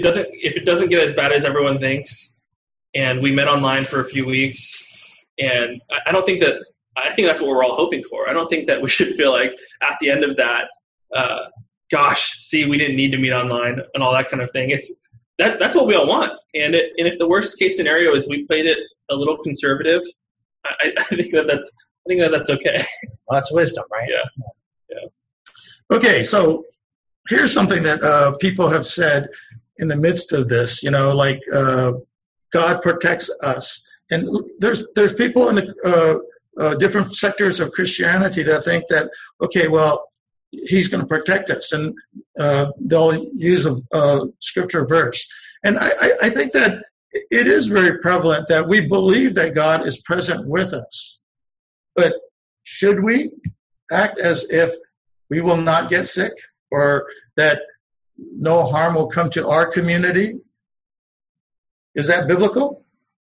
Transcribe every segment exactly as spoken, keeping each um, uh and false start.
doesn't if it doesn't get as bad as everyone thinks, and we met online for a few weeks, and I, I don't think that I think that's what we're all hoping for. I don't think that we should feel like at the end of that, uh, gosh, see, we didn't need to meet online and all that kind of thing. It's that that's what we all want. And it, and if the worst case scenario is we played it a little conservative, I, I think that that's I think that that's okay. Well, that's wisdom, right? Yeah. Yeah. Okay, so here's something that uh, people have said in the midst of this. You know, like uh, God protects us, and there's there's people in the uh, uh, different sectors of Christianity that think that okay, well, He's going to protect us, and uh, they'll use a, a scripture verse. And I, I, I think that it is very prevalent that we believe that God is present with us. But should we act as if we will not get sick, or that no harm will come to our community? Is that biblical?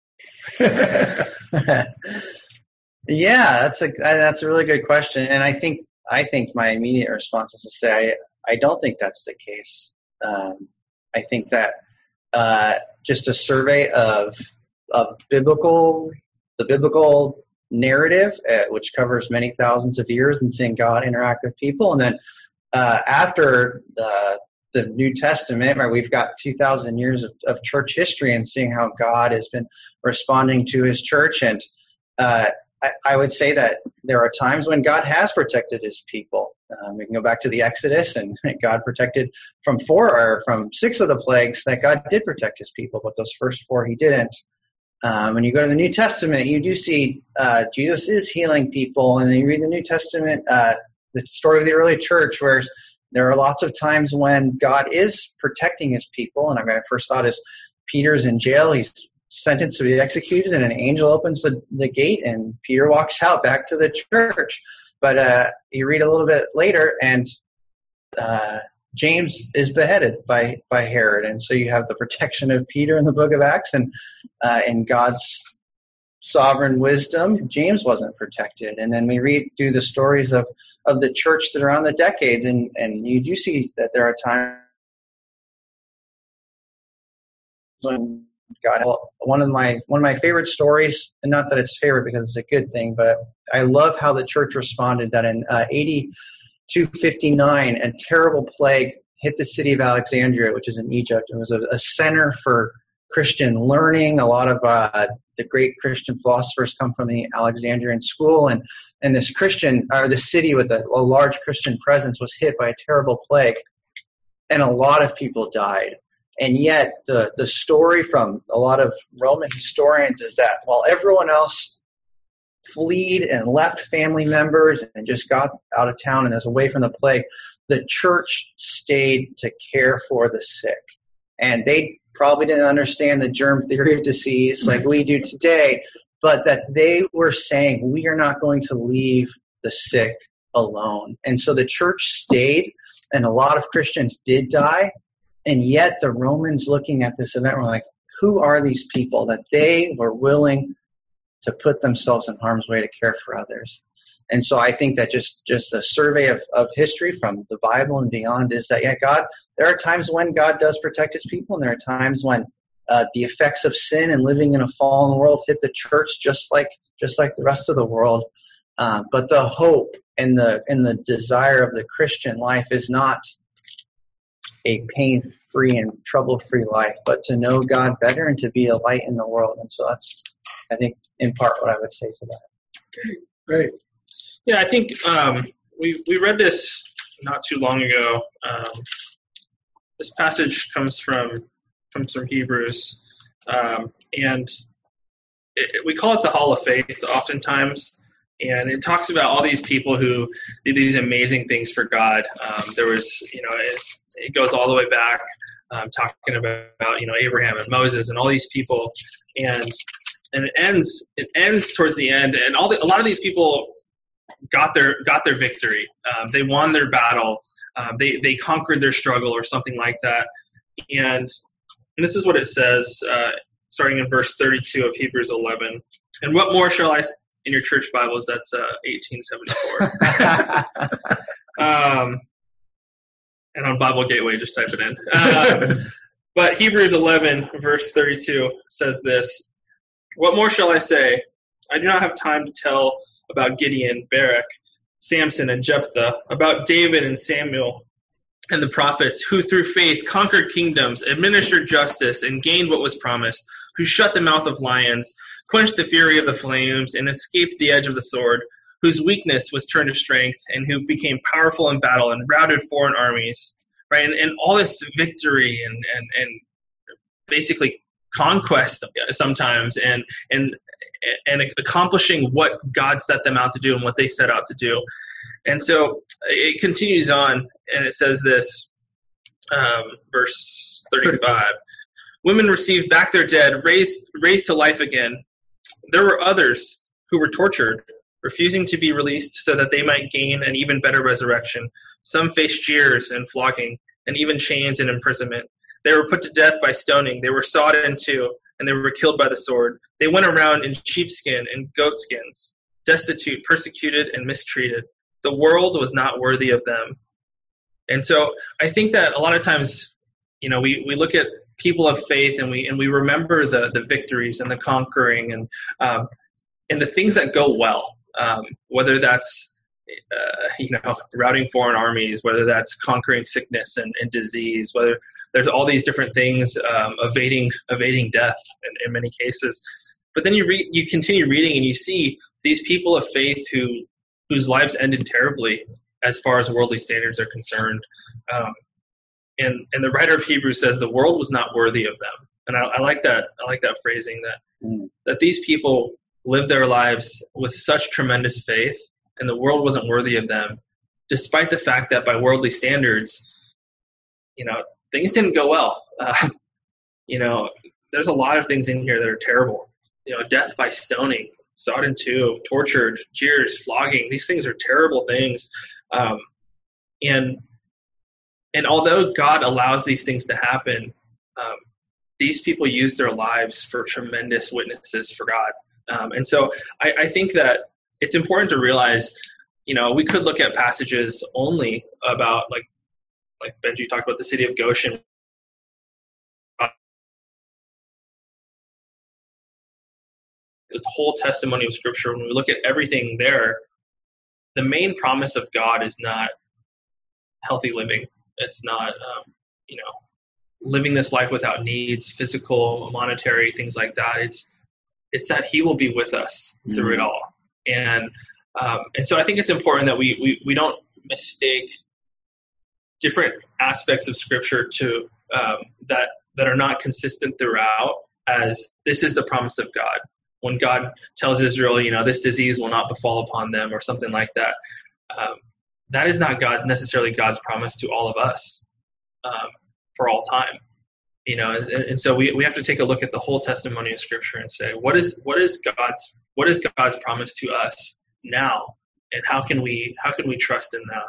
Yeah, that's a that's a really good question, and I think I think my immediate response is to say I, I don't think that's the case. Um, I think that uh, just a survey of of biblical the biblical narrative, uh, which covers many thousands of years, and seeing God interact with people, and then uh, after the the New Testament, where we've got two thousand years of, of church history, and seeing how God has been responding to His church, and uh, I, I would say that there are times when God has protected His people. Um, we can go back to the Exodus, and God protected from four or from six of the plagues that God did protect His people, but those first four He didn't. Um, when you go to the New Testament, you do see uh, Jesus is healing people, and then you read the New Testament, uh, the story of the early church, where there are lots of times when God is protecting His people. And I mean, my first thought is Peter's in jail. He's sentenced to be executed, and an angel opens the, the gate, and Peter walks out back to the church. But uh, you read a little bit later, and uh, James is beheaded by, by Herod. And so you have the protection of Peter in the book of Acts, and uh, in God's sovereign wisdom, James wasn't protected. And then we read through the stories of, of the church that are on the decades, and, and you do see that there are times when God, one of my one of my favorite stories, and not that it's favorite because it's a good thing, but I love how the church responded that in uh, A D two fifty-nine, a terrible plague hit the city of Alexandria, which is in Egypt. It was a, a center for Christian learning. A lot of uh, the great Christian philosophers come from the Alexandrian school, and and this Christian or the city with a, a large Christian presence was hit by a terrible plague, and a lot of people died. And yet the, the story from a lot of Roman historians is that while everyone else fled and left family members and just got out of town and was away from the plague, the church stayed to care for the sick. And they probably didn't understand the germ theory of disease like we do today, but that they were saying, we are not going to leave the sick alone. And so the church stayed, and a lot of Christians did die. And yet the Romans looking at this event were like, who are these people that they were willing to put themselves in harm's way to care for others? And so I think that just, just a survey of, of history from the Bible and beyond is that, yeah, God, there are times when God does protect His people, and there are times when uh, the effects of sin and living in a fallen world hit the church just like just like the rest of the world. Uh, but the hope and the and the desire of the Christian life is not a pain-free and trouble-free life, but to know God better and to be a light in the world. And so that's, I think, in part what I would say to that. Okay, great. Yeah, I think um, we we read this not too long ago. Um, this passage comes from comes from Hebrews, um, and it, it, we call it the Hall of Faith oftentimes. And it talks about all these people who did these amazing things for God. Um, there was, you know, it's, it goes all the way back, um, talking about, you know, Abraham and Moses and all these people, and and it ends it ends towards the end, and all the, a lot of these people got their got their victory. Um, they won their battle. Um, they they conquered their struggle or something like that. And and this is what it says, uh, starting in verse thirty-two of Hebrews eleven. And what more shall I? In your church Bibles, that's uh, eighteen seventy-four. um, and on Bible Gateway, just type it in. Uh, But Hebrews eleven, verse thirty-two says this, "What more shall I say? I do not have time to tell about Gideon, Barak, Samson, and Jephthah, about David and Samuel and the prophets, who through faith conquered kingdoms, administered justice, and gained what was promised, who shut the mouth of lions, quenched the fury of the flames, and escaped the edge of the sword, whose weakness was turned to strength, and who became powerful in battle and routed foreign armies." Right, and, and all this victory and, and, and basically conquest sometimes, and and and accomplishing what God set them out to do and what they set out to do. And so it continues on, and it says this, um, verse thirty-five: "Women received back their dead, raised raised to life again. There were others who were tortured, refusing to be released so that they might gain an even better resurrection. Some faced jeers and flogging, and even chains and imprisonment. They were put to death by stoning. They were sawed in two, and they were killed by the sword. They went around in sheepskin and goatskins, destitute, persecuted, and mistreated. The world was not worthy of them." And so I think that a lot of times, you know, we, we look at people of faith, and we and we remember the, the victories and the conquering and um, and the things that go well, um, whether that's Uh, you know, routing foreign armies, whether that's conquering sickness and, and disease, whether there's all these different things, um, evading evading death in, in many cases. But then you read, you continue reading, and you see these people of faith who whose lives ended terribly as far as worldly standards are concerned. Um, and and the writer of Hebrews says the world was not worthy of them. And I, I like that. I like that phrasing, that mm. that these people lived their lives with such tremendous faith, and the world wasn't worthy of them, despite the fact that by worldly standards, you know, things didn't go well. Uh, you know, there's a lot of things in here that are terrible. You know, death by stoning, sawed in two, tortured, jeers, flogging. These things are terrible things. Um, and and although God allows these things to happen, um, these people use their lives for tremendous witnesses for God. Um, and so I, I think that it's important to realize, you know, we could look at passages only about, like, like Benji talked about the city of Goshen. The whole testimony of Scripture, when we look at everything there, the main promise of God is not healthy living. It's not, um, you know, living this life without needs, physical, monetary, things like that. It's it's that He will be with us through mm-hmm. it all. And um, and so I think it's important that we, we, we don't mistake different aspects of Scripture to um, that that are not consistent throughout as this is the promise of God. When God tells Israel, you know, this disease will not befall upon them or something like that, um, that is not God necessarily God's promise to all of us um, for all time. You know, and, and so we, we have to take a look at the whole testimony of Scripture and say, what is what is God's what is God's promise to us now, and how can we how can we trust in that?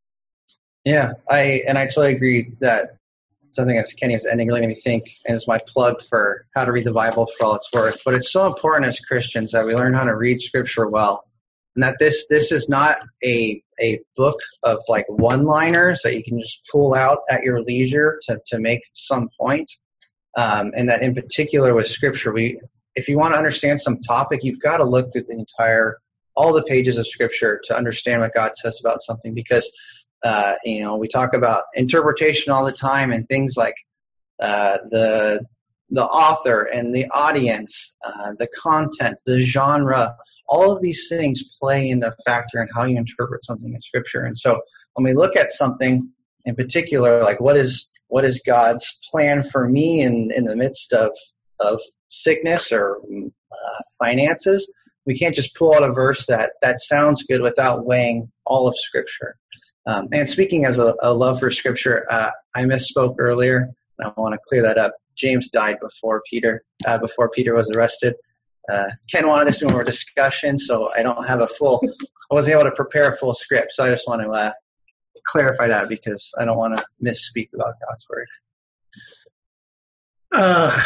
Yeah, I and I totally agree that something as Kenny was ending really made me think, and it's my plug for how to read the Bible for all it's worth. But it's so important as Christians that we learn how to read Scripture well, and that this this is not a a book of like one-liners that you can just pull out at your leisure to to make some point. Um, and that in particular with Scripture, we if you want to understand some topic, you've got to look through the entire all the pages of Scripture to understand what God says about something, because Uh, you know, we talk about interpretation all the time and things like uh, the the author and the audience, uh, the content, the genre. All of these things play into factor in how you interpret something in Scripture. And so, when we look at something in particular, like what is what is God's plan for me in in the midst of of sickness or uh, finances, we can't just pull out a verse that that sounds good without weighing all of Scripture. Um, and speaking as a, a love for Scripture, uh, I misspoke earlier, and I want to clear that up. James died before Peter, uh, before Peter was arrested. Uh, Ken wanted this to be more discussion, so I don't have a full, I wasn't able to prepare a full script, so I just want to uh, clarify that because I don't want to misspeak about God's Word. Uh,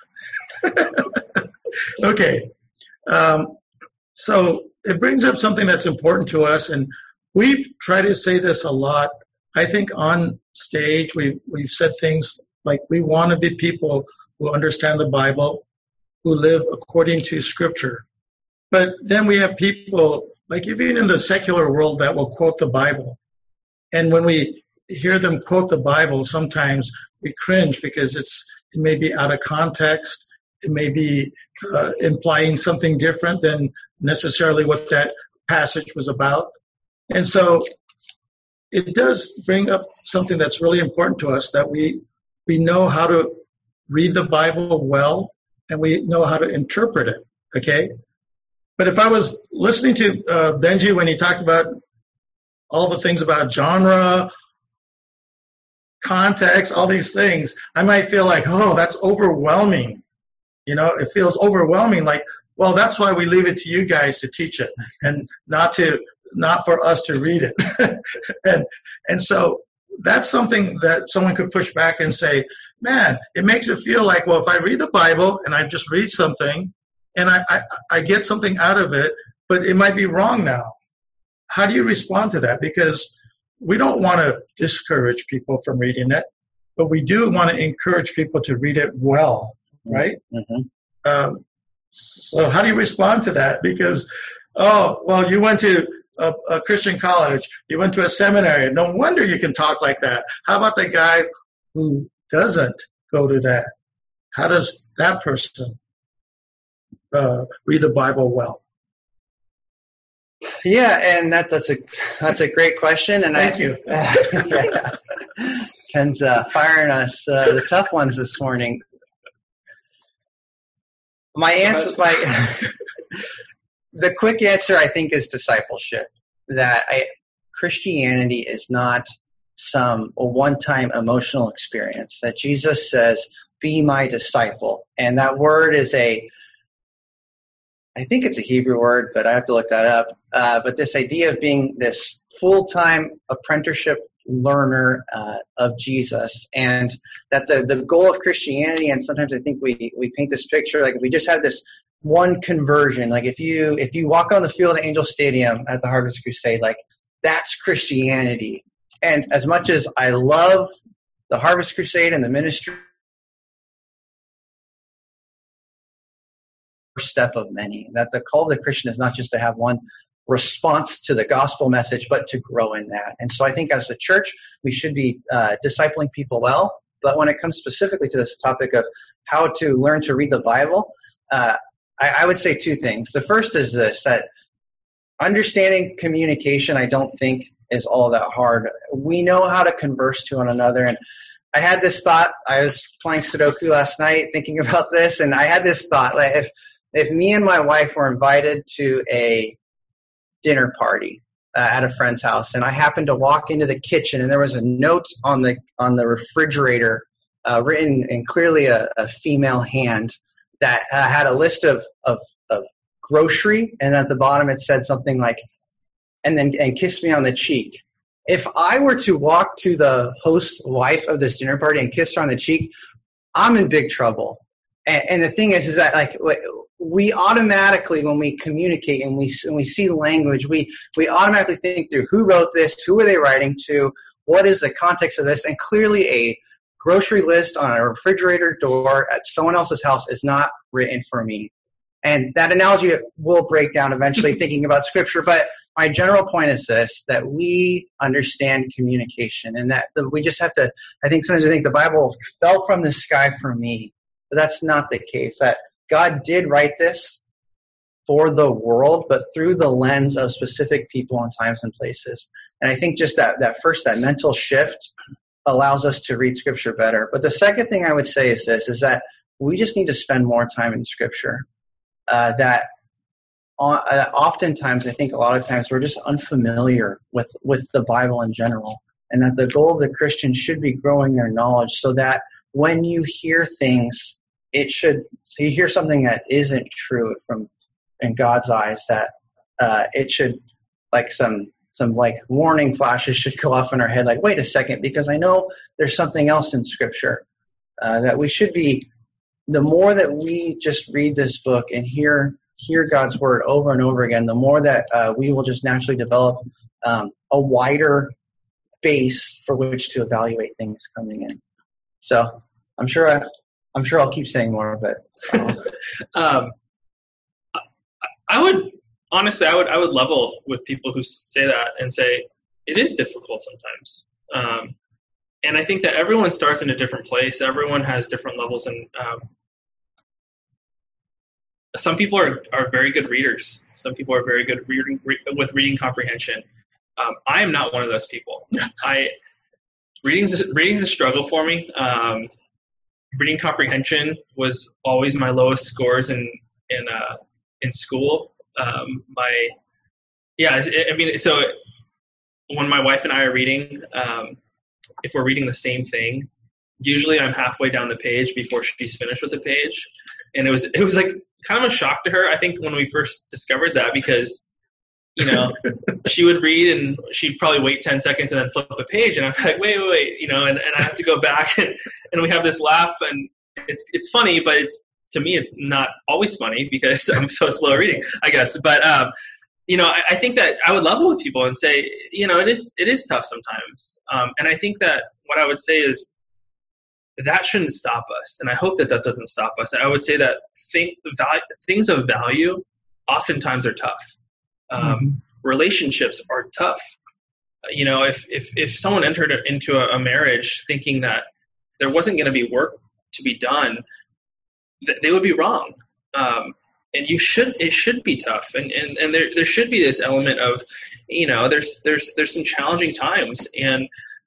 okay. Um, so it brings up something that's important to us, and we've tried to say this a lot. I think on stage we've, we've said things Like, we want to be people who understand the Bible, who live according to Scripture. But then we have people, like even in the secular world, that will quote the Bible. And when we hear them quote the Bible, sometimes we cringe because it's it may be out of context. It may be uh, implying something different than necessarily what that passage was about. And so it does bring up something that's really important to us, that we we know how to read the Bible well, and we know how to interpret it, okay? But if I was listening to uh, Benji when he talked about all the things about genre, context, all these things, I might feel like, oh, that's overwhelming. You know, it feels overwhelming. Like, well, that's why we leave it to you guys to teach it, and not to not for us to read it. and and so that's something that someone could push back and say, man, it makes it feel like, well, if I read the Bible and I just read something and I, I, I get something out of it, but it might be wrong now. How do you respond to that? Because we don't want to discourage people from reading it, but we do want to encourage people to read it well, right? Mm-hmm. Um, so how do you respond to that? Because, oh, well, you went to a, a Christian college, you went to a seminary, no wonder you can talk like that. How about the guy who doesn't go to that? How does that person uh, read the Bible well? Yeah, and that that's a that's a great question. And Thank I, you. yeah. Ken's uh, firing us uh, the tough ones this morning. My answer, my the quick answer, I think, is discipleship. That I, Christianity is not some a one-time emotional experience. That Jesus says, "Be my disciple," and that word is a, I think it's a Hebrew word, but I have to look that up. Uh, but this idea of being this full-time apprenticeship learner uh, of Jesus, and that the, the goal of Christianity, and sometimes I think we, we paint this picture, like if we just had this one conversion, like if you if you walk on the field at Angel Stadium at the Harvest Crusade, like that's Christianity. And as much as I love the Harvest Crusade and the ministry, step of many, that the call of the Christian is not just to have one response to the gospel message, but to grow in that. And so I think as a church, we should be uh, discipling people well. But when it comes specifically to this topic of how to learn to read the Bible, uh, I, I would say two things. The first is this, that understanding communication, I don't think is all that hard. We know how to converse to one another. And I had this thought, I was playing Sudoku last night thinking about this, and I had this thought, like if If me and my wife were invited to a dinner party uh, at a friend's house, and I happened to walk into the kitchen, and there was a note on the on the refrigerator, uh, written in clearly a, a female hand, that uh, had a list of, of of grocery, and at the bottom it said something like, and then and kiss me on the cheek. If I were to walk to the host's wife of this dinner party and kiss her on the cheek, I'm in big trouble. And, and the thing is, is that like we automatically, when we communicate and we and we see language, we we automatically think through who wrote this, who are they writing to, what is the context of this, and clearly a grocery list on a refrigerator door at someone else's house is not written for me. And that analogy will break down eventually thinking about Scripture, but my general point is this, that we understand communication, and that the, we just have to, I think sometimes we think the Bible fell from the sky for me, but that's not the case. That God did write this for the world, but through the lens of specific people and times and places. And I think just that, that first, that mental shift allows us to read Scripture better. But the second thing I would say is this, is that we just need to spend more time in Scripture. Uh, that uh, oftentimes, I think a lot of times we're just unfamiliar with, with the Bible in general, and that the goal of the Christian should be growing their knowledge so that when you hear things, it should, so you hear something that isn't true from, in God's eyes, that uh, it should, like some, some like warning flashes should go off in our head, like, wait a second, because I know there's something else in Scripture, uh, that we should be, the more that we just read this book and hear hear God's word over and over again, the more that uh, we will just naturally develop um, a wider base for which to evaluate things coming in. So I'm sure I, I'm sure I'll keep saying more, but um, I would honestly, I would I would level with people who say that and say it is difficult sometimes. Um, and I think that everyone starts in a different place. Everyone has different levels, and um, some people are, are very good readers. Some people are very good reading re- with reading comprehension. Um, I am not one of those people. I reading's reading's a struggle for me. Um, reading comprehension was always my lowest scores in in uh, in school. Um, my yeah, I mean, so when my wife and I are reading, um, if we're reading the same thing, usually I'm halfway down the page before she's finished with the page, and it was it was like kind of a shock to her. I think when we first discovered that, because you know she would read and she'd probably wait ten seconds and then flip the page, and I'm like, wait, wait, wait, you know, and, and I have to go back and, and we have this laugh, and it's it's funny, but it's to me it's not always funny because I'm so slow reading, I guess. But um, you know, I, I think that I would level with people and say, you know, it is it is tough sometimes, um, and I think that what I would say is that shouldn't stop us, and I hope that that doesn't stop us. I would say that think, value, things of value oftentimes are tough. Um, mm-hmm. Relationships are tough. You know, if if if someone entered into a, a marriage thinking that there wasn't going to be work to be done, th- they would be wrong. Um, and you should it should be tough, and, and, and there there should be this element of, you know, there's there's there's some challenging times, and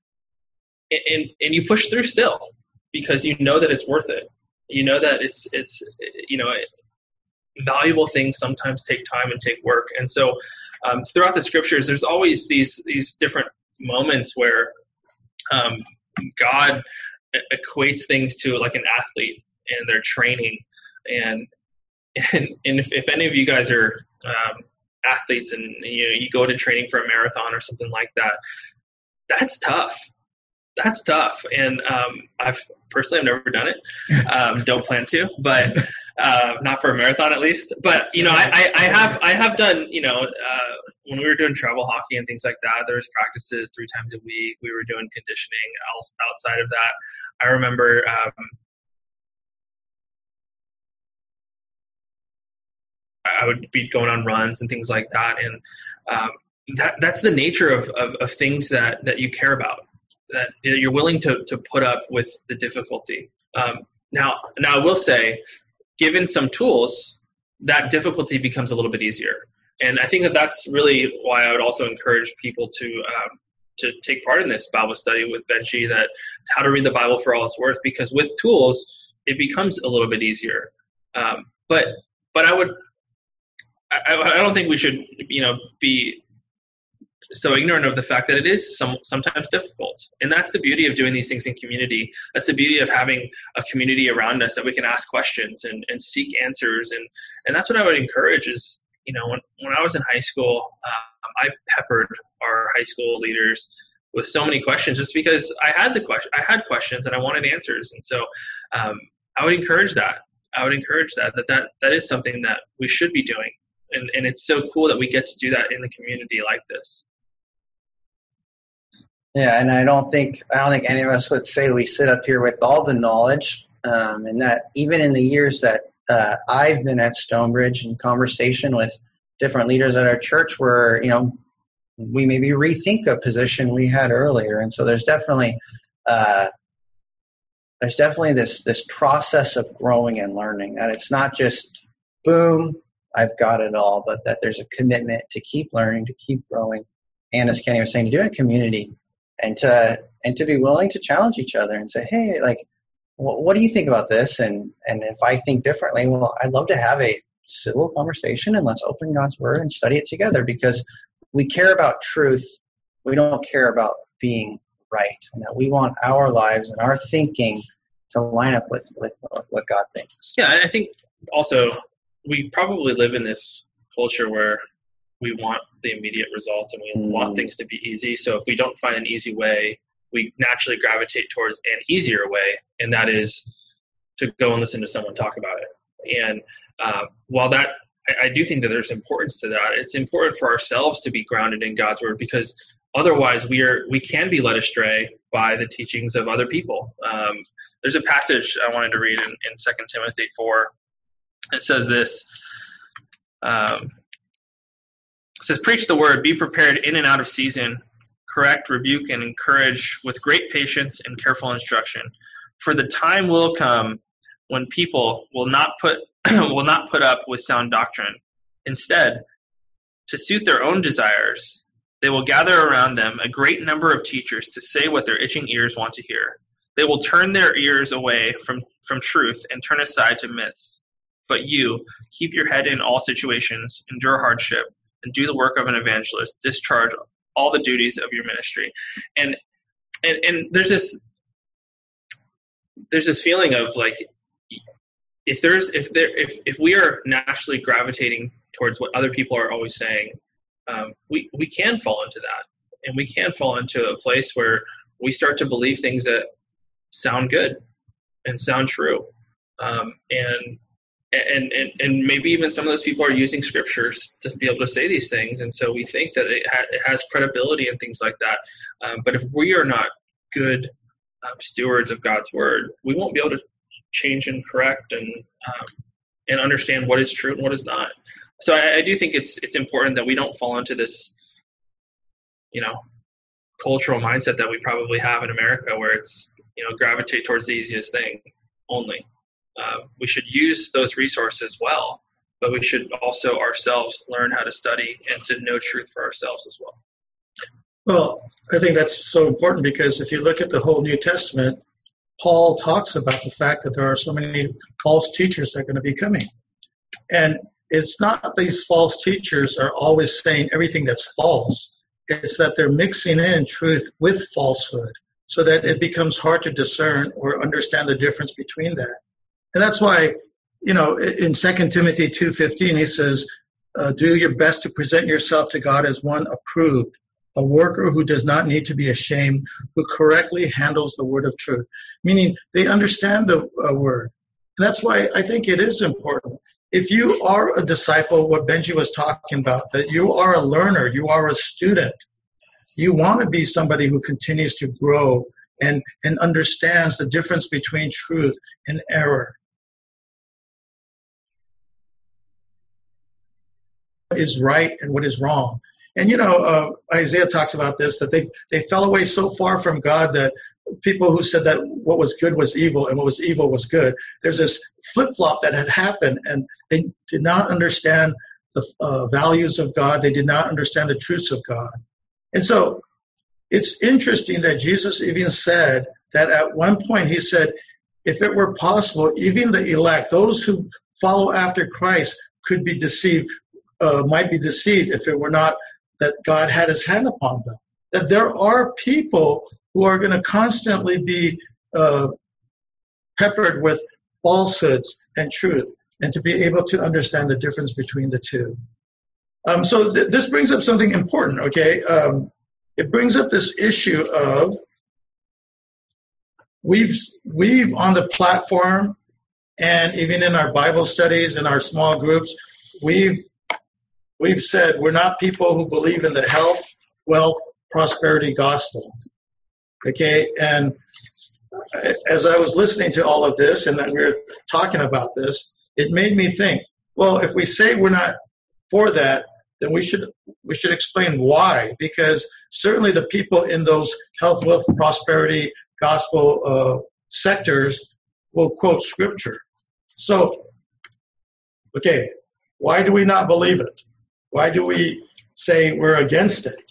and and you push through still because you know that it's worth it. You know that it's it's you know. It, valuable things sometimes take time and take work. And so um, throughout the scriptures, there's always these these different moments where um, God equates things to like an athlete and their training. And and, and if, if any of you guys are um, athletes and you know you go to training for a marathon or something like that, that's tough. That's tough. And um, I've personally I've never done it. Um, don't plan to, but uh, not for a marathon at least. But you know, I, I, I have I have done, you know, uh, when we were doing travel hockey and things like that, there was practices three times a week. We were doing conditioning else outside of that. I remember um, I would be going on runs and things like that. And um, that that's the nature of, of, of things that, that you care about, that you're willing to, to put up with the difficulty. Um, now, now I will say, given some tools, that difficulty becomes a little bit easier. And I think that that's really why I would also encourage people to um, to take part in this Bible study with Benji, that how to read the Bible for all it's worth, because with tools, it becomes a little bit easier. Um, but but I would I, I don't think we should you know be so ignorant of the fact that it is some, sometimes difficult. And that's the beauty of doing these things in community. That's the beauty of having a community around us that we can ask questions and, and seek answers. And, and that's what I would encourage is, you know, when, when I was in high school, um, I peppered our high school leaders with so many questions just because I had the question, I had questions and I wanted answers. And so um, I would encourage that. I would encourage that, that, that, that is something that we should be doing. And, and it's so cool that we get to do that in the community like this. Yeah, and I don't think I don't think any of us would say we sit up here with all the knowledge, um, and that even in the years that uh, I've been at Stonebridge, in conversation with different leaders at our church, where you know we maybe rethink a position we had earlier, and so there's definitely uh, there's definitely this this process of growing and learning. That it's not just boom, I've got it all, but that there's a commitment to keep learning, to keep growing, and as Kenny was saying, to do it in community. And to and to be willing to challenge each other and say, hey, like, well, what do you think about this? And and if I think differently, well, I'd love to have a civil conversation and let's open God's Word and study it together, because we care about truth. We don't care about being right, and that we want our lives and our thinking to line up with, with what God thinks. Yeah, I think also we probably live in this culture where we want the immediate results and we mm. want things to be easy. So if we don't find an easy way, we naturally gravitate towards an easier way, and that is to go and listen to someone talk about it. And uh, while that, I, I do think that there's importance to that, it's important for ourselves to be grounded in God's Word, because otherwise, we are we can be led astray by the teachings of other people. Um, there's a passage I wanted to read in, in Second Timothy four. It says this. Um, it says, "Preach the word, be prepared in and out of season, correct, rebuke, and encourage with great patience and careful instruction. For the time will come when people will not put will not put up with sound doctrine. Instead, to suit their own desires, they will gather around them a great number of teachers to say what their itching ears want to hear. They will turn their ears away from, from truth and turn aside to myths. But you, keep your head in all situations, endure hardship, and do the work of an evangelist. Discharge all the duties of your ministry." And and and there's this there's this feeling of like, if there's if there if if we are naturally gravitating towards what other people are always saying, um, we we can fall into that, and we can fall into a place where we start to believe things that sound good and sound true, um, and. And, and and maybe even some of those people are using scriptures to be able to say these things, and so we think that it, ha- it has credibility and things like that. Um, but if we are not good um, stewards of God's word, we won't be able to change and correct and um, and understand what is true and what is not. So I, I do think it's it's important that we don't fall into this, you know, cultural mindset that we probably have in America, where it's, you know, gravitate towards the easiest thing only. Uh, we should use those resources well, but we should also ourselves learn how to study and to know truth for ourselves as well. Well, I think that's so important, because if you look at the whole New Testament, Paul talks about the fact that there are so many false teachers that are going to be coming. And it's not that these false teachers are always saying everything that's false. It's that they're mixing in truth with falsehood so that it becomes hard to discern or understand the difference between that. And that's why, you know, in Second Timothy two fifteen, he says, uh, do your best to present yourself to God as one approved, a worker who does not need to be ashamed, who correctly handles the word of truth. Meaning they understand the uh, word. And that's why I think it is important. If you are a disciple, what Benji was talking about, that you are a learner, you are a student, you want to be somebody who continues to grow and, and understands the difference between truth and error. What is right and what is wrong. And, you know, uh, Isaiah talks about this, that they they fell away so far from God that people who said that what was good was evil and what was evil was good, there's this flip-flop that had happened, and they did not understand the uh, values of God. They did not understand the truths of God. And so it's interesting that Jesus even said that at one point he said, if it were possible, even the elect, those who follow after Christ, could be deceived, uh, might be deceived if it were not that God had his hand upon them. That there are people who are going to constantly be uh, peppered with falsehoods and truth, and to be able to understand the difference between the two. Um, so th- this brings up something important, okay? Um, it brings up this issue of we've we've on the platform, and even in our Bible studies and our small groups, we've we've said we're not people who believe in the health, wealth, prosperity gospel. Okay, and as I was listening to all of this and we were talking about this, it made me think, well, if we say we're not for that, then we should we should explain why. Because certainly the people in those health, wealth, prosperity gospel uh, sectors will quote scripture. So, okay, why do we not believe it? Why do we say we're against it?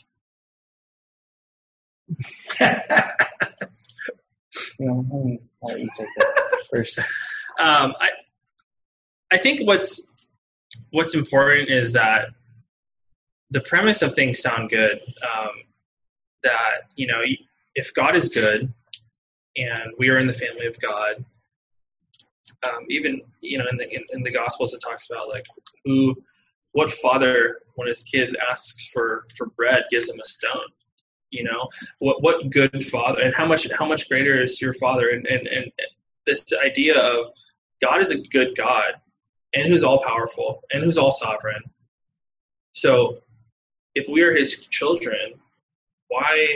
You know, let me let you take that first. Um, I I think what's what's important is that the premise of things sound good. Um, that, you know, if God is good and we are in the family of God, um, even, you know, in the in, in the Gospels it talks about like who, what father when his kid asks for, for bread gives him a stone. You know, what what good father, and how much how much greater is your father? And, and, and this idea of God is a good God, and who's all powerful, and who's all sovereign. So if we are his children, why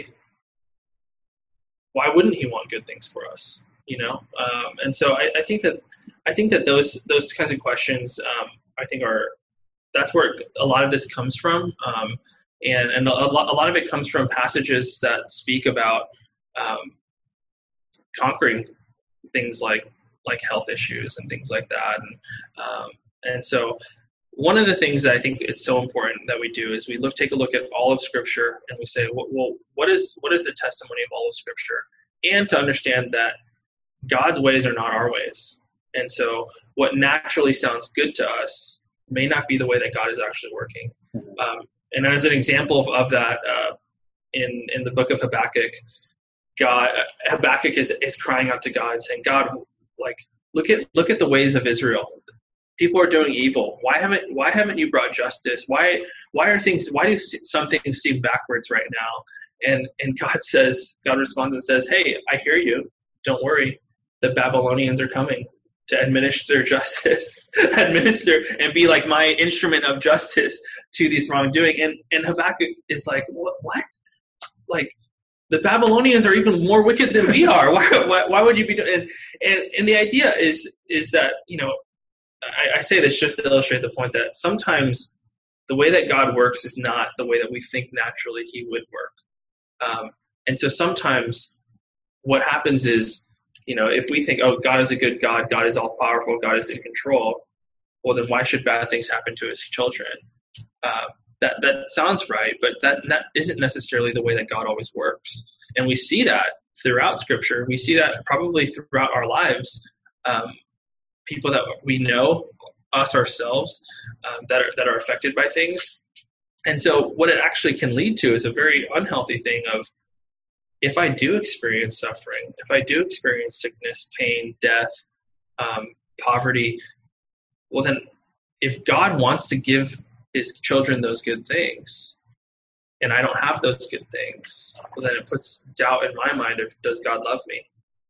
why wouldn't he want good things for us? You know, um, and so I, I think that I think that those those kinds of questions, um, I think are that's where a lot of this comes from, um, and and a lot a lot of it comes from passages that speak about um, conquering things like like health issues and things like that, and um, and so one of the things that I think it's so important that we do is we look take a look at all of Scripture and we say, well, well what is what is the testimony of all of Scripture, and to understand that God's ways are not our ways. And so what naturally sounds good to us may not be the way that God is actually working. Um, and as an example of, of that, uh, in, in the book of Habakkuk, God, Habakkuk is, is crying out to God and saying, God, like, look at, look at the ways of Israel. People are doing evil. Why haven't, why haven't you brought justice? Why, why are things, why do some things seem backwards right now? And, and God says, God responds and says, hey, I hear you. Don't worry. The Babylonians are coming to administer justice, administer and be like my instrument of justice to these wrongdoing. And, and Habakkuk is like, what? what? Like, the Babylonians are even more wicked than we are. Why, why, why would you be doing? And, and, and the idea is, is that, you know, I, I say this just to illustrate the point that sometimes the way that God works is not the way that we think naturally he would work. Um, and so sometimes what happens is, you know, if we think, oh, God is a good God, God is all powerful, God is in control, well, then why should bad things happen to his children? Uh, that that sounds right, but that, that isn't necessarily the way that God always works. And we see that throughout Scripture. We see that probably throughout our lives. Um, people that we know, us ourselves, um, that are that are affected by things. And so what it actually can lead to is a very unhealthy thing of, if I do experience suffering, if I do experience sickness, pain, death, um, poverty, well then, if God wants to give his children those good things, and I don't have those good things, well then it puts doubt in my mind of, does God love me?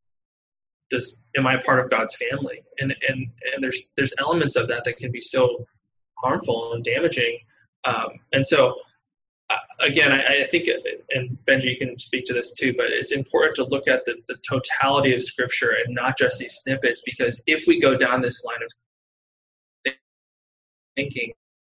Does am I part of God's family? And and and there's there's elements of that that can be so harmful and damaging. Um, and so. Again, I, I think, and Benji, you can speak to this too, but it's important to look at the, the totality of Scripture and not just these snippets, because if we go down this line of thinking,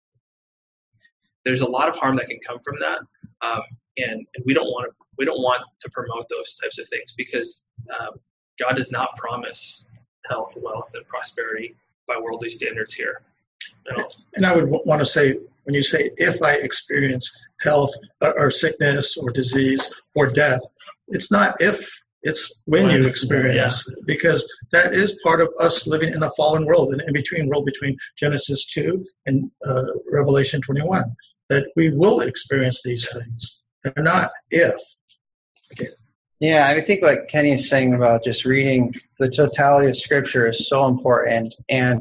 there's a lot of harm that can come from that, um, and, and we don't want to we don't want to promote those types of things, because um, God does not promise health, wealth, and prosperity by worldly standards here. And I would w- want to say, when you say, if I experience health or, or sickness or disease or death, it's not if, it's when you experience, yeah. Because that is part of us living in a fallen world, an in-between world between Genesis two and uh, Revelation twenty-one, that we will experience these things. They're not if. Okay. Yeah, I think what Kenny is saying about just reading the totality of Scripture is so important. And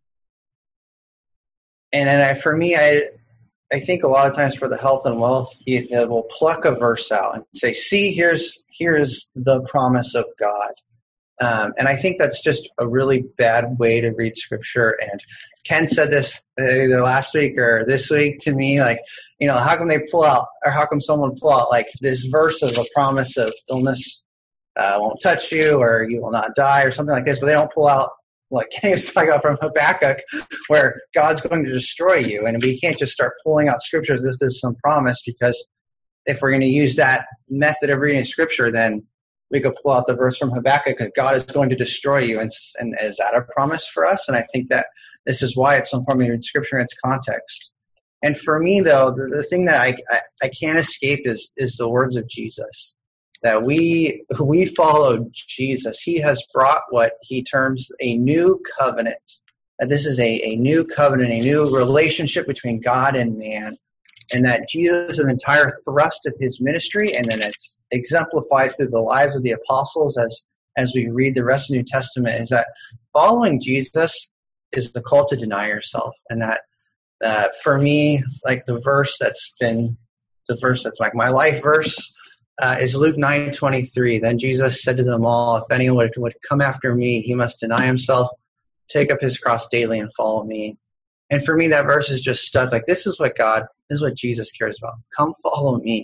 And then I, for me, I I think a lot of times for the health and wealth, he, he will pluck a verse out and say, see, here's here's the promise of God. Um, and I think that's just a really bad way to read Scripture. And Ken said this either last week or this week to me, like, you know, how come they pull out, or how come someone pull out like this verse of a promise of illness uh, won't touch you, or you will not die, or something like this, but they don't pull out like Kenny was talking about from Habakkuk, where God's going to destroy you. And we can't just start pulling out scriptures as if there's some promise, because if we're going to use that method of reading Scripture, then we could pull out the verse from Habakkuk that God is going to destroy you. And, and is that a promise for us? And I think that this is why it's so important to read Scripture in its context. And for me, though, the, the thing that I, I, I can't escape is, is the words of Jesus. That we we follow Jesus. He has brought what he terms a new covenant. That this is a, a new covenant, a new relationship between God and man. And that Jesus' entire thrust of his ministry, and then it's exemplified through the lives of the apostles as, as we read the rest of the New Testament, is that following Jesus is the call to deny yourself. And that uh, for me, like the verse that's been, the verse that's like my life verse, Uh, is Luke nine twenty-three. Then Jesus said to them all, if anyone would, would come after me, he must deny himself, take up his cross daily, and follow me. And for me, that verse is just stuck. Like, this is what God, this is what Jesus cares about. Come follow me.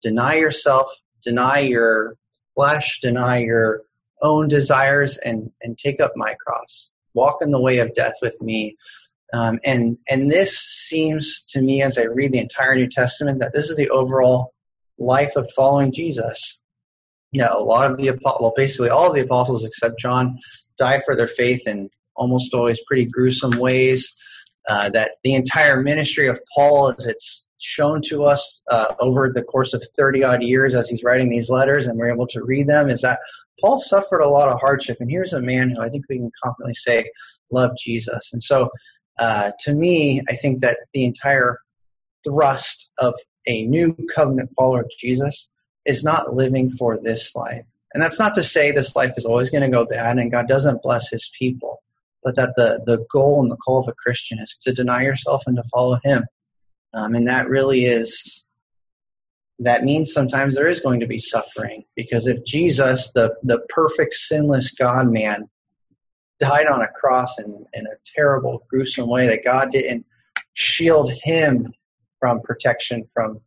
deny yourself, deny your flesh, deny your own desires, and, and take up my cross. Walk in the way of death with me. Um, and, and this seems to me, as I read the entire New Testament, that this is the overall life of following Jesus. You know, a lot of the, well, basically all of the apostles except John die for their faith in almost always pretty gruesome ways. Uh, that the entire ministry of Paul, as it's shown to us uh, over the course of thirty odd years as he's writing these letters and we're able to read them, is that Paul suffered a lot of hardship. And here's a man who I think we can confidently say loved Jesus. And so uh, to me, I think that the entire thrust of a new covenant follower of Jesus is not living for this life. And that's not to say this life is always going to go bad and God doesn't bless his people, but that the, the goal and the call of a Christian is to deny yourself and to follow him. Um, and that really is, that means sometimes there is going to be suffering, because if Jesus, the, the perfect sinless God-man, died on a cross in, in a terrible, gruesome way, that God didn't shield him from protection from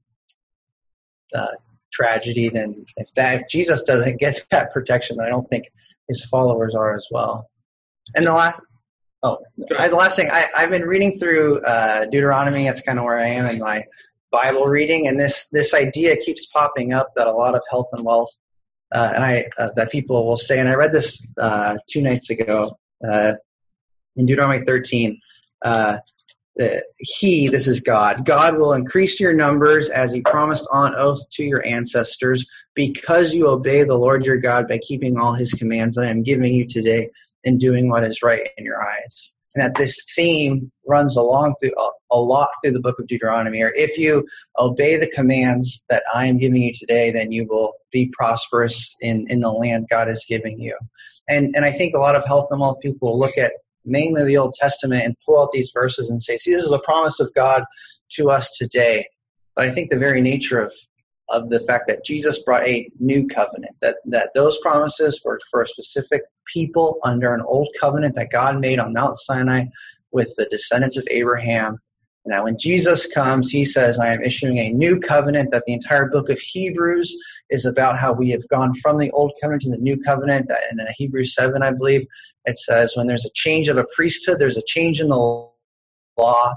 uh, tragedy, then if that if Jesus doesn't get that protection, then I don't think his followers are as well. And the last, oh, I, the last thing, I, I've been reading through uh, Deuteronomy. That's kind of where I am in my Bible reading, and this this idea keeps popping up that a lot of health and wealth, uh, and I uh, that people will say, and I read this uh, two nights ago uh, in Deuteronomy thirteen. Uh, Uh, he, this is God, God will increase your numbers as he promised on oath to your ancestors, because you obey the Lord your God by keeping all his commands that I am giving you today and doing what is right in your eyes. And that this theme runs along through a, a lot through the book of Deuteronomy. Or if you obey the commands that I am giving you today, then you will be prosperous in, in the land God is giving you. And and I think a lot of health and wealth people will look at mainly the Old Testament and pull out these verses and say, see, this is a promise of God to us today. But I think the very nature of, of the fact that Jesus brought a new covenant, that, that those promises were for a specific people under an old covenant that God made on Mount Sinai with the descendants of Abraham. Now, when Jesus comes, he says, I am issuing a new covenant, that the entire book of Hebrews is about how we have gone from the old covenant to the new covenant. That in Hebrews seven, I believe, it says when there's a change of a priesthood, there's a change in the law.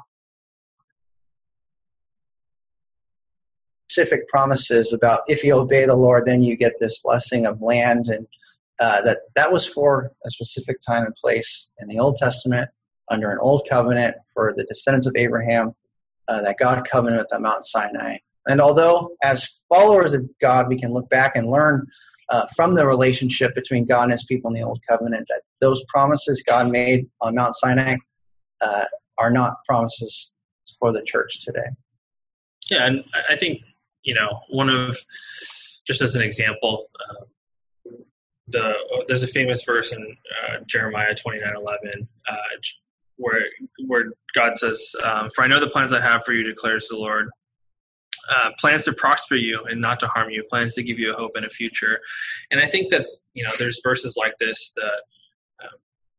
Specific promises about if you obey the Lord, then you get this blessing of land. And uh, that, that was for a specific time and place in the Old Testament, under an old covenant for the descendants of Abraham, uh, that God covenanted with at Mount Sinai. And although as followers of God, we can look back and learn uh, from the relationship between God and his people in the old covenant, that those promises God made on Mount Sinai uh, are not promises for the church today. Yeah, and I think, you know, one of, just as an example, uh, the there's a famous verse in uh, Jeremiah twenty-nine eleven, uh, where where God says, um, "For I know the plans I have for you, declares the Lord, uh, plans to prosper you and not to harm you, plans to give you a hope and a future." And I think that, you know, there's verses like this that uh,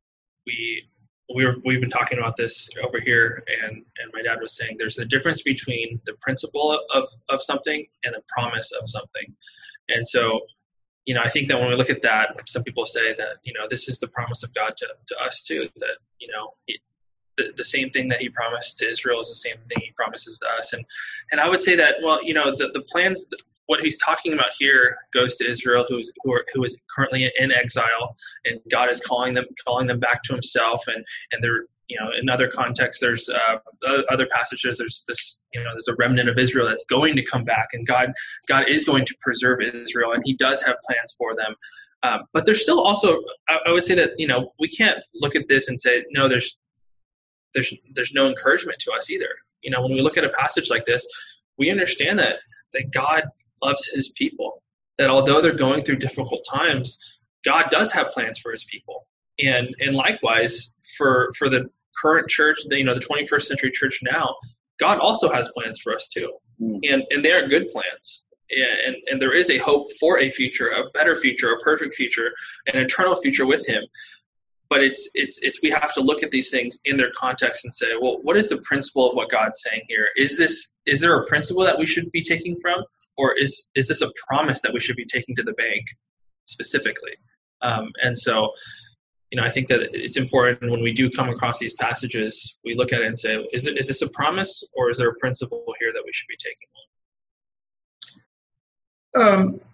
we we were, we've been talking about this over here, and, and my dad was saying there's a difference between the principle of, of something and the promise of something. And so, you know, I think that when we look at that, some people say that, you know, this is the promise of God to, to us too, that, you know, it, the, the same thing that he promised to Israel is the same thing he promises to us. And, and I would say that, well, you know, the, the plans, what he's talking about here goes to Israel, who's, who, are, who is currently in exile, and God is calling them, calling them back to himself. And, and they're, you know, in other contexts, there's uh, other passages, there's this, you know, there's a remnant of Israel that's going to come back, and God, God is going to preserve Israel, and he does have plans for them. Um, but there's still also, I, I would say that, you know, we can't look at this and say, no, there's, there's, there's no encouragement to us either. You know, when we look at a passage like this, we understand that, that God loves his people, that although they're going through difficult times, God does have plans for his people. And, and likewise, for, for the current church, the, you know, the twenty-first century church now, God also has plans for us too. Mm. And, and they are good plans. And, and there is a hope for a future, a better future, a perfect future, an eternal future with him. but it's it's it's we have to look at these things in their context and say, well, what is the principle of what God's saying here? Is this is there a principle that we should be taking from, or is is this a promise that we should be taking to the bank specifically? Um, and so, you know, I think that it's important when we do come across these passages, we look at it and say, is it is this a promise, or is there a principle here that we should be taking on? Um,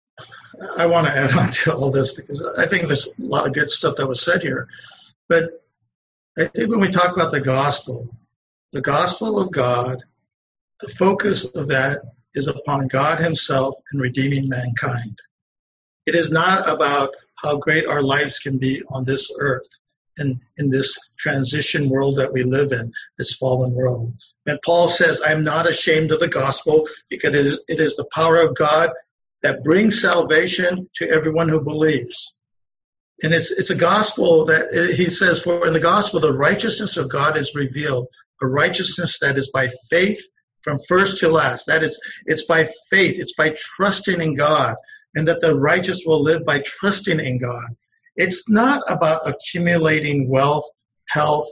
I want to add on to all this because I think there's a lot of good stuff that was said here. But I think when we talk about the gospel, the gospel of God, the focus of that is upon God himself and redeeming mankind. It is not about how great our lives can be on this earth and in this transition world that we live in, this fallen world. And Paul says, I'm not ashamed of the gospel because it is, it is the power of God that brings salvation to everyone who believes. And it's it's a gospel that he says, for in the gospel, the righteousness of God is revealed, a righteousness that is by faith from first to last. That is, it's by faith, it's by trusting in God, and that the righteous will live by trusting in God. It's not about accumulating wealth, health,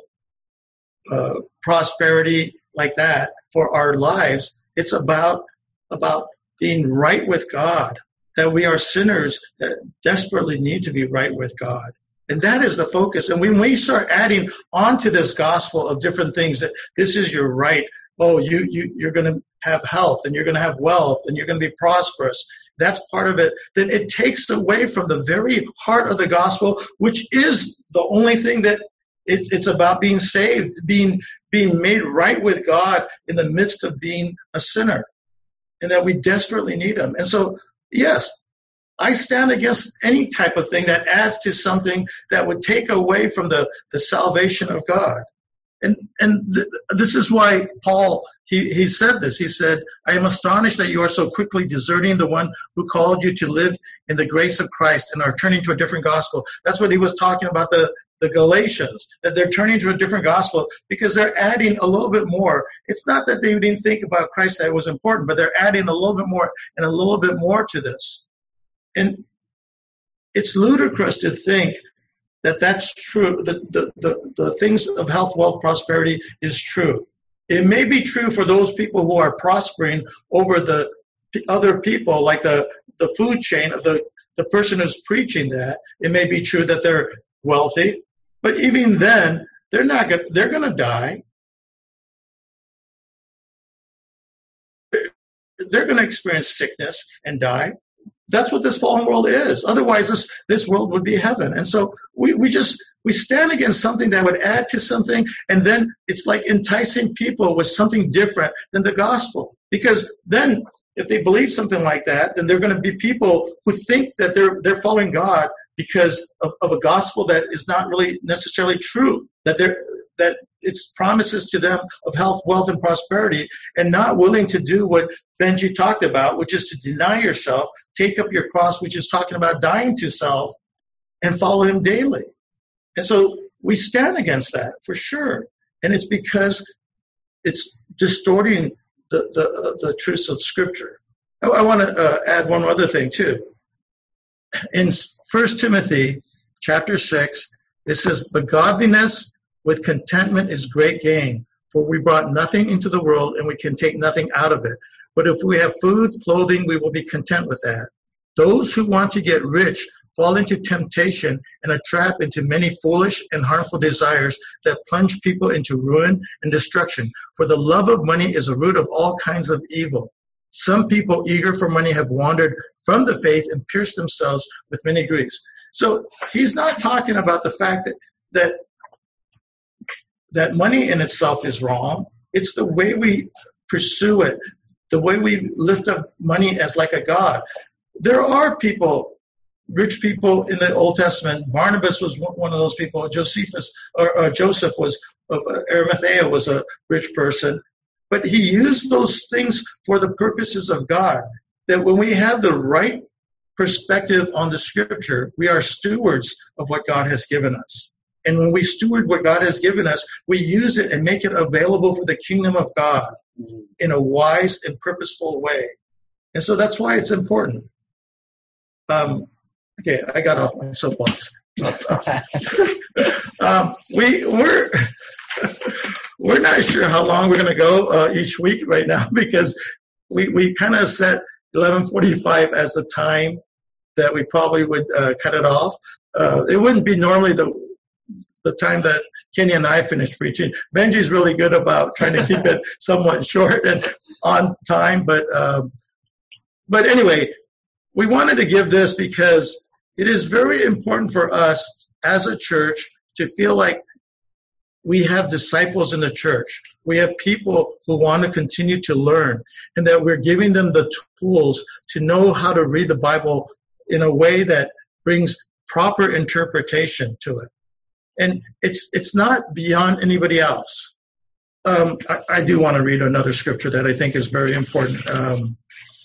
uh, prosperity like that for our lives. It's about about being right with God, that we are sinners that desperately need to be right with God. And that is the focus. And when we start adding onto this gospel of different things, that this is your right, oh, you, you, you're going to have health and you're going to have wealth and you're going to be prosperous, that's part of it, then it takes away from the very heart of the gospel, which is the only thing that it's, it's about being saved, being, being made right with God in the midst of being a sinner. And that we desperately need him. And so, yes, I stand against any type of thing that adds to something that would take away from the, the salvation of God. And and th- this is why Paul, he, he said this. He said, I am astonished that you are so quickly deserting the one who called you to live in the grace of Christ and are turning to a different gospel. That's what he was talking about, the, the Galatians, that they're turning to a different gospel because they're adding a little bit more. It's not that they didn't think about Christ that it was important, but they're adding a little bit more and a little bit more to this. And it's ludicrous to think that that's true, that the, the, the things of health, wealth, prosperity is true. It may be true for those people who are prospering over the other people, like the, the food chain of the, the person who's preaching that. It may be true that they're wealthy, but even then, they're not going they're going to die. They're going to experience sickness and die. That's what this fallen world is. Otherwise, this, this world would be heaven. And so we, we just, we stand against something that would add to something, and then it's like enticing people with something different than the gospel. Because then if they believe something like that, then they're going to be people who think that they're, they're following God because of, of a gospel that is not really necessarily true, that they're, that it's promises to them of health, wealth, and prosperity, and not willing to do what Benji talked about, which is to deny yourself, take up your cross, which is talking about dying to self, and follow him daily. And so we stand against that for sure. And it's because it's distorting the, the, uh, the truths of Scripture. I, I want to uh, add one other thing too. In First Timothy chapter six, it says, but godliness with contentment is great gain, for we brought nothing into the world and we can take nothing out of it. But if we have food, clothing, we will be content with that. Those who want to get rich fall into temptation and a trap into many foolish and harmful desires that plunge people into ruin and destruction. For the love of money is a root of all kinds of evil. Some people eager for money have wandered from the faith and pierced themselves with many griefs. So he's not talking about the fact that that that money in itself is wrong. It's the way we pursue it, the way we lift up money as like a god. There are people, rich people in the Old Testament. Barnabas was one of those people. Josephus or, or Joseph was, uh, Arimathea was a rich person. But he used those things for the purposes of God. That when we have the right perspective on the Scripture, we are stewards of what God has given us. And when we steward what God has given us, we use it and make it available for the kingdom of God in a wise and purposeful way. And so that's why it's important. Um, okay, I got off my soapbox. um, we we're we're not sure how long we're going to go uh, each week right now because we we kind of set eleven forty-five as the time that we probably would uh, cut it off. Uh, it wouldn't be normally the the time that Kenny and I finish preaching. Benji's really good about trying to keep it somewhat short and on time, but um, but anyway, we wanted to give this because it is very important for us as a church to feel like we have disciples in the church. We have people who want to continue to learn, and that we're giving them the tools to know how to read the Bible in a way that brings proper interpretation to it. And it's it's not beyond anybody else. Um, I, I do want to read another scripture that I think is very important. Um,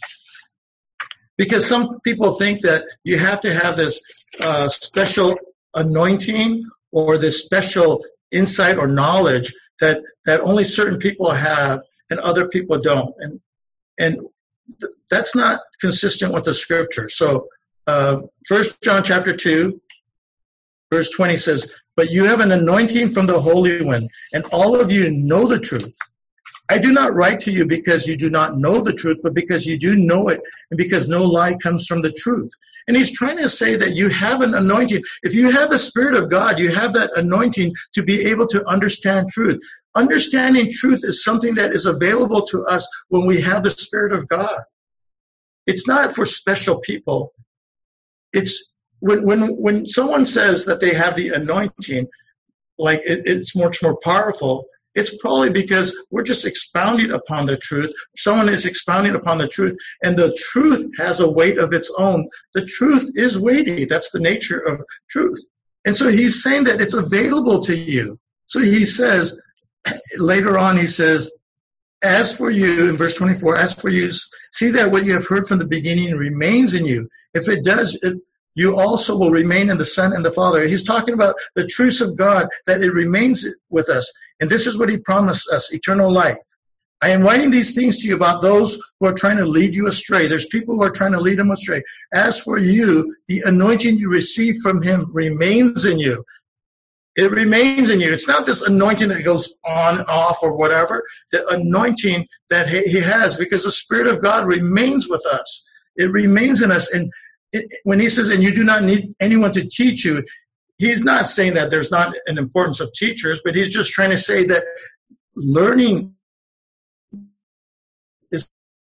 because some people think that you have to have this uh, special anointing or this special insight or knowledge that, that only certain people have and other people don't. And and th- that's not consistent with the scripture. So uh, First John chapter two, verse twenty says, "But you have an anointing from the Holy One, and all of you know the truth. I do not write to you because you do not know the truth, but because you do know it, and because no lie comes from the truth." And he's trying to say that you have an anointing. If you have the Spirit of God, you have that anointing to be able to understand truth. Understanding truth is something that is available to us when we have the Spirit of God. It's not for special people. It's when when when someone says that they have the anointing, like it, it's much more powerful, it's probably because we're just expounding upon the truth. Someone is expounding upon the truth, and the truth has a weight of its own. The truth is weighty. That's the nature of truth. And so he's saying that it's available to you. So he says, later on, he says, "As for you," in verse twenty-four, "as for you, see that what you have heard from the beginning remains in you. If it does, it, you also will remain in the Son and the Father." He's talking about the truths of God, that it remains with us. And this is what he promised us, eternal life. "I am writing these things to you about those who are trying to lead you astray." There's people who are trying to lead them astray. "As for you, the anointing you received from him remains in you." It remains in you. It's not this anointing that goes on and off or whatever. The anointing that he has, because the Spirit of God remains with us. It remains in us. And it, when he says, "and you do not need anyone to teach you," he's not saying that there's not an importance of teachers, but he's just trying to say that learning is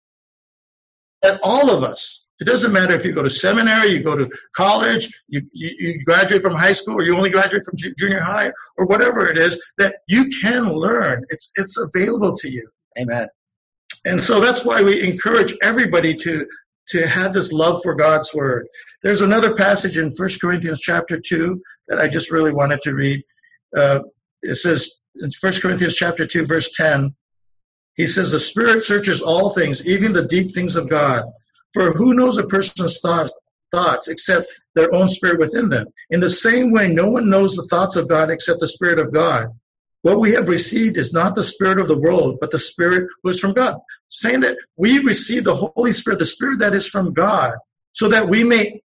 at all of us. It doesn't matter if you go to seminary, you go to college, you, you, you graduate from high school, or you only graduate from junior high, or whatever it is, that you can learn. It's it's available to you. Amen. And so that's why we encourage everybody to to have this love for God's word. There's another passage in First Corinthians chapter two that I just really wanted to read. Uh, it says in First Corinthians chapter two, verse ten, he says, "The Spirit searches all things, even the deep things of God. For who knows a person's thoughts, thoughts except their own spirit within them? In the same way, no one knows the thoughts of God except the Spirit of God. What we have received is not the spirit of the world, but the Spirit who is from God." Saying that we receive the Holy Spirit, the Spirit that is from God, so that we may,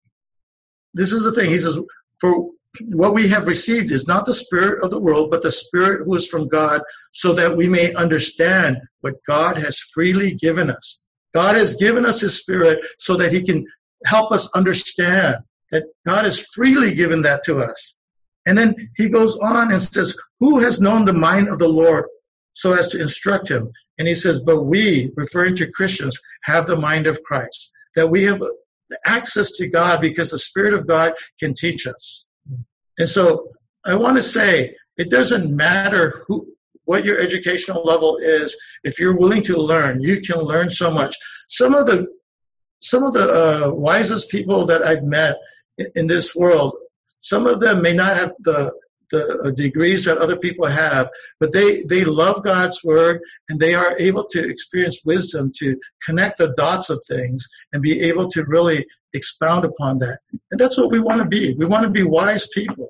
this is the thing, he says, "For what we have received is not the spirit of the world, but the Spirit who is from God, so that we may understand what God has freely given us." God has given us his Spirit so that he can help us understand that God has freely given that to us. And then he goes on and says, "Who has known the mind of the Lord so as to instruct him?" And he says, "But we," referring to Christians, "have the mind of Christ." That we have access to God because the Spirit of God can teach us. And so I want to say, it doesn't matter who, what your educational level is. If you're willing to learn, you can learn so much. Some of the some of the uh, wisest people that I've met in, in this world, some of them may not have the the degrees that other people have, but they, they love God's word, and they are able to experience wisdom to connect the dots of things and be able to really expound upon that. And that's what we want to be. We want to be wise people.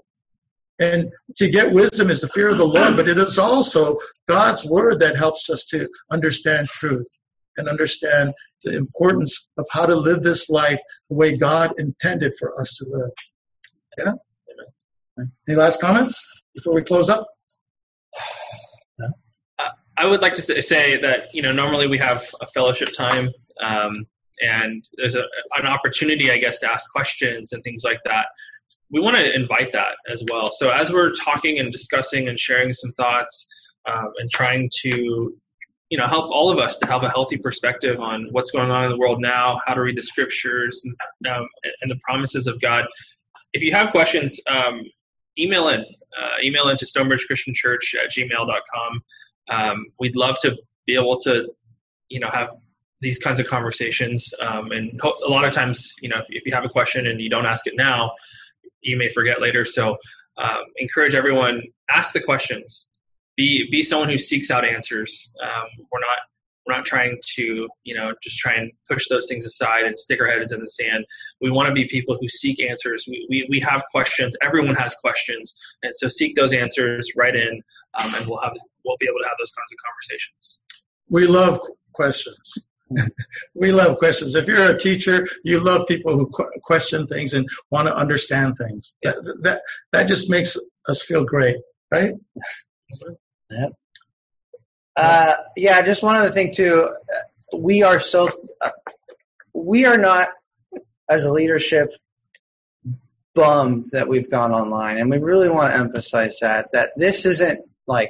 And to get wisdom is the fear of the Lord, but it is also God's word that helps us to understand truth and understand the importance of how to live this life the way God intended for us to live. Yeah? Any last comments before we close up? I would like to say that, you know, normally we have a fellowship time, um, and there's a, an opportunity, I guess, to ask questions and things like that. We want to invite that as well. So as we're talking and discussing and sharing some thoughts, um, and trying to, you know, help all of us to have a healthy perspective on what's going on in the world now, how to read the scriptures, and, um, and the promises of God. If you have questions, um, email in, uh, email in to Stonebridge Christian Church at gmail dot com. Um, we'd love to be able to, you know, have these kinds of conversations. Um, and ho- a lot of times, you know, if, if you have a question and you don't ask it now, you may forget later. So um, encourage everyone, ask the questions. Be be someone who seeks out answers. Um, we're not we're not trying to, you know, just try and push those things aside and stick our heads in the sand. We want to be people who seek answers. We we, we have questions. Everyone has questions, and so seek those answers right in, um, and we'll have we'll be able to have those kinds of conversations. We love questions. We love questions. If you're a teacher, you love people who qu- question things and want to understand things. That, that that just makes us feel great, right? Yeah. Uh, yeah, just one other thing too. We are so, uh, we are not, as a leadership, bummed that we've gone online. And we really want to emphasize that, that this isn't like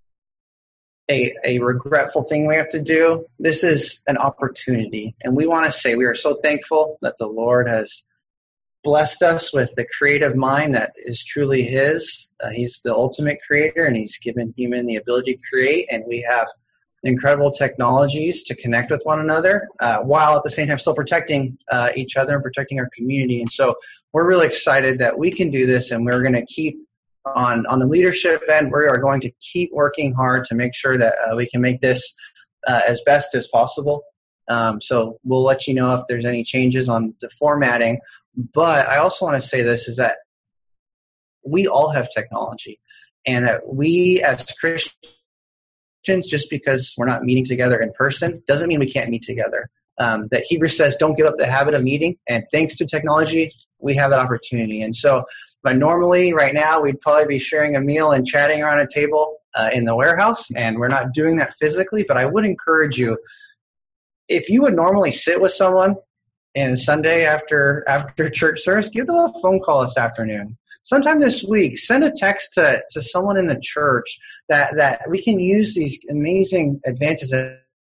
a, a regretful thing we have to do. This is an opportunity. And we want to say we are so thankful that the Lord has blessed us with the creative mind that is truly His. Uh, he's the ultimate creator, and He's given human the ability to create, and we have incredible technologies to connect with one another, uh, while at the same time still protecting uh, each other and protecting our community. And so we're really excited that we can do this, and we're going to keep on on the leadership end. We are going to keep working hard to make sure that uh, we can make this uh, as best as possible. Um, so we'll let you know if there's any changes on the formatting. But I also want to say this, is that we all have technology, and that we as Christians, just because we're not meeting together in person, doesn't mean we can't meet together. Um, that Hebrews says, don't give up the habit of meeting, and thanks to technology, we have that opportunity. And so, but normally right now, we'd probably be sharing a meal and chatting around a table uh, in the warehouse, and we're not doing that physically, but I would encourage you, if you would normally sit with someone and Sunday after after church service, give them a phone call this afternoon. Sometime this week, send a text to, to someone in the church that, that we can use these amazing advances.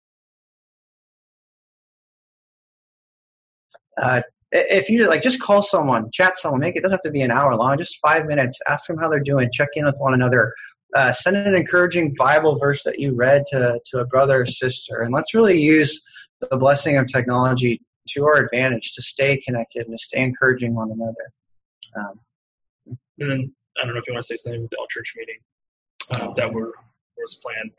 Uh, if you like, just call someone, chat someone, make it doesn't have to be an hour long, just five minutes. Ask them how they're doing. Check in with one another. Uh, send an encouraging Bible verse that you read to to a brother or sister, and let's really use the blessing of technology to our advantage to stay connected and to stay encouraging one another. Um, and then I don't know if you want to say something with the all church meeting uh, that were was planned,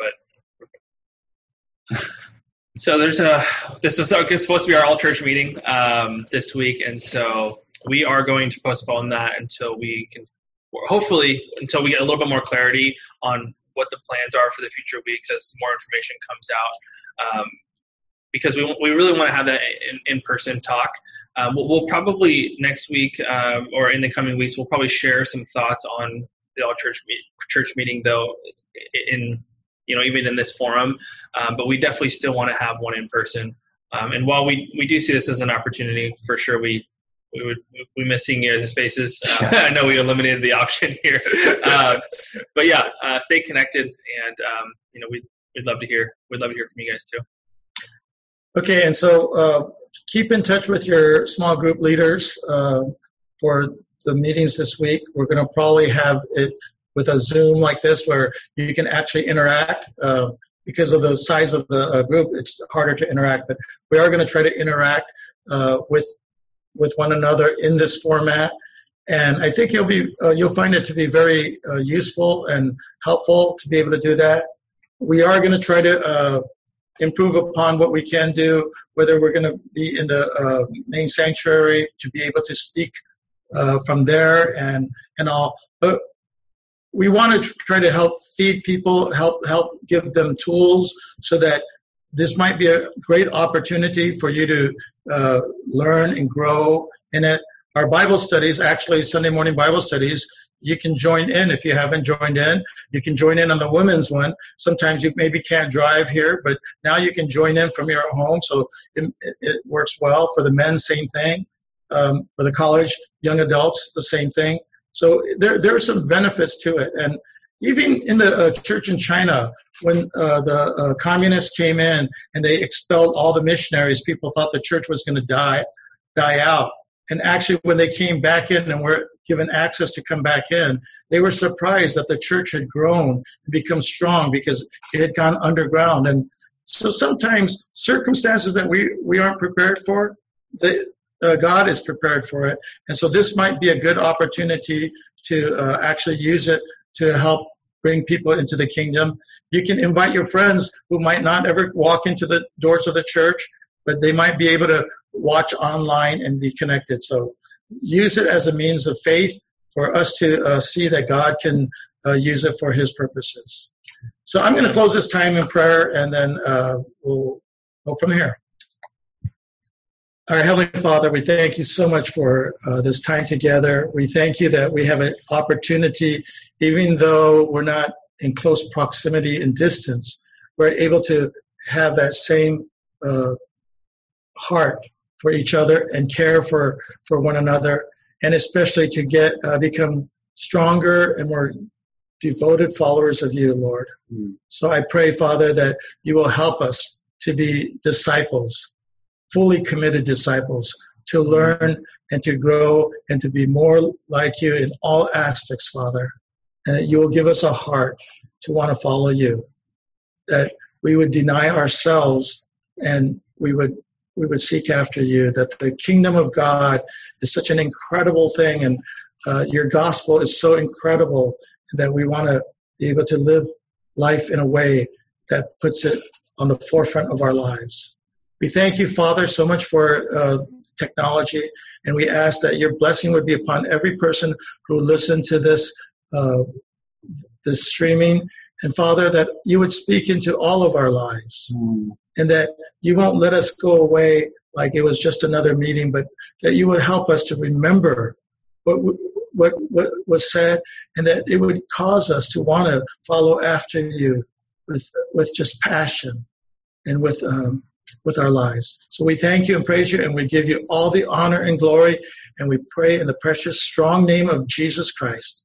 but so there's a this was supposed to be our all church meeting um, this week, and so we are going to postpone that until we can, or hopefully until we get a little bit more clarity on what the plans are for the future weeks as more information comes out. Um, because we we really want to have that in, in-person talk. Um, we'll, we'll probably next week um, or in the coming weeks, we'll probably share some thoughts on the all church meet, church meeting, though, in you know even in this forum. Um, but we definitely still want to have one in person. Um, and while we, we do see this as an opportunity, for sure, we we would we miss seeing you guys' faces. Uh, I know we eliminated the option here, uh, but yeah, uh, stay connected, and um, you know we we'd love to hear we'd love to hear from you guys too. Okay, and so uh, keep in touch with your small group leaders uh, for the meetings this week. We're going to probably have it with a Zoom like this where you can actually interact. Uh, because of the size of the uh, group, it's harder to interact, but we are going to try to interact uh, with with one another in this format. And I think you'll be uh, you'll find it to be very uh, useful and helpful to be able to do that. We are going to try to uh, improve upon what we can do, whether we're going to be in the uh, main sanctuary to be able to speak uh, from there and and all. But we want to try to help feed people, help help give them tools so that this might be a great opportunity for you to uh, learn and grow in it. Our Bible studies, actually Sunday morning Bible studies, you can join in if you haven't joined in. You can join in on the women's one. Sometimes you maybe can't drive here, but now you can join in from your home, so it, it works well. For the men, same thing. Um, for the college, young adults, the same thing. So there, there are some benefits to it. And even in the uh, church in China, when uh, the uh, communists came in and they expelled all the missionaries, people thought the church was going to die, die out. And actually, when they came back in and were given access to come back in, they were surprised that the church had grown and become strong because it had gone underground. And so sometimes circumstances that we, we aren't prepared for, the, uh, God is prepared for it. And so this might be a good opportunity to uh, actually use it to help bring people into the kingdom. You can invite your friends who might not ever walk into the doors of the church, but they might be able to watch online and be connected. So use it as a means of faith for us to uh, see that God can uh, use it for his purposes. So I'm going to close this time in prayer, and then uh, we'll go from here. Our Heavenly Father, we thank you so much for uh, this time together. We thank you that we have an opportunity, even though we're not in close proximity and distance, we're able to have that same uh, heart for each other and care for, for one another, and especially to get uh, become stronger and more devoted followers of you, Lord. Mm. So I pray, Father, that you will help us to be disciples, fully committed disciples, to learn and to grow and to be more like you in all aspects, Father. And that you will give us a heart to want to follow you, that we would deny ourselves and we would we would seek after you, that the kingdom of God is such an incredible thing, and uh, your gospel is so incredible that we want to be able to live life in a way that puts it on the forefront of our lives. We thank you, Father, so much for uh, technology, and we ask that your blessing would be upon every person who listened to this uh, this streaming, and Father, that you would speak into all of our lives, mm. and that you won't let us go away like it was just another meeting, but that you would help us to remember what what what was said, and that it would cause us to want to follow after you with with just passion and with um, with our lives. So we thank you and praise you, and we give you all the honor and glory, and we pray in the precious, strong name of Jesus Christ.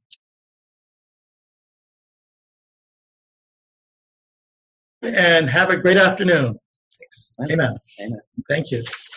And have a great afternoon. Thanks. Amen. Amen. Thank you.